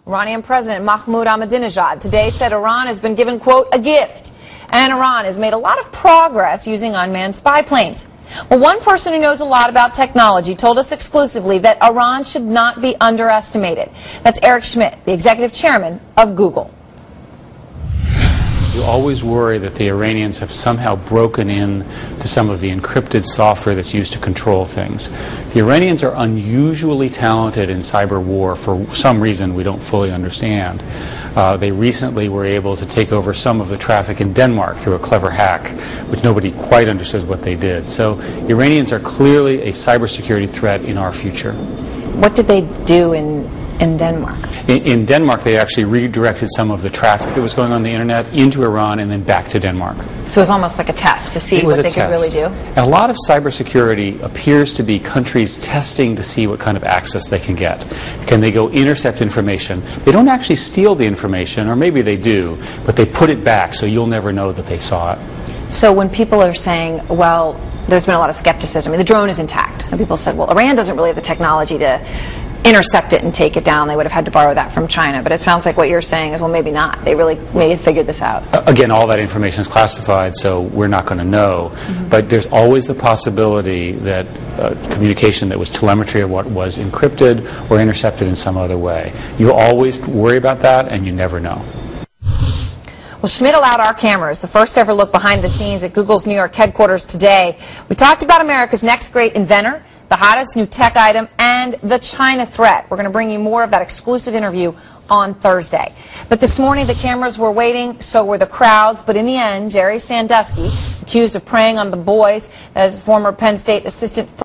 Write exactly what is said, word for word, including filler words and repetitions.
Iranian President Mahmoud Ahmadinejad today said Iran has been given, quote, a gift. And Iran has made a lot of progress using unmanned spy planes. Well, one person who knows a lot about technology told us exclusively that Iran should not be underestimated. That's Eric Schmidt, the executive chairman of Google. You always worry that the Iranians have somehow broken in to some of the encrypted software that's used to control things. The Iranians are unusually talented in cyber war for some reason we don't fully understand. Uh, they recently were able to take over some of the traffic in Denmark through a clever hack, which nobody quite understood what they did. So Iranians are clearly a cybersecurity threat in our future. What did they do in in Denmark? In, in Denmark, they actually redirected some of the traffic that was going on the internet into Iran and then back to Denmark. So it was almost like a test to see what they could really do? And a lot of cybersecurity appears to be countries testing to see what kind of access they can get. Can they go intercept information? They don't actually steal the information, or maybe they do, but they put it back so you'll never know that they saw it. So when people are saying, well, there's been a lot of skepticism. I mean, the drone is intact. And people said, well, Iran doesn't really have the technology to intercept it and take it down. They would have had to borrow that from China. But it sounds like what you're saying is, well, maybe not. They really may have figured this out. Again, all that information is classified, so we're not going to know. Mm-hmm. But there's always the possibility that uh, communication that was telemetry of what was encrypted or intercepted in some other way. You always worry about that, and you never know. Well, Schmidt allowed our cameras the first ever look behind the scenes at Google's New York headquarters today. We talked about America's next great inventor, the hottest new tech item, and the China threat. We're going to bring you more of that exclusive interview on Thursday. But this morning, the cameras were waiting, so were the crowds. But in the end, Jerry Sandusky, accused of preying on the boys as former Penn State assistant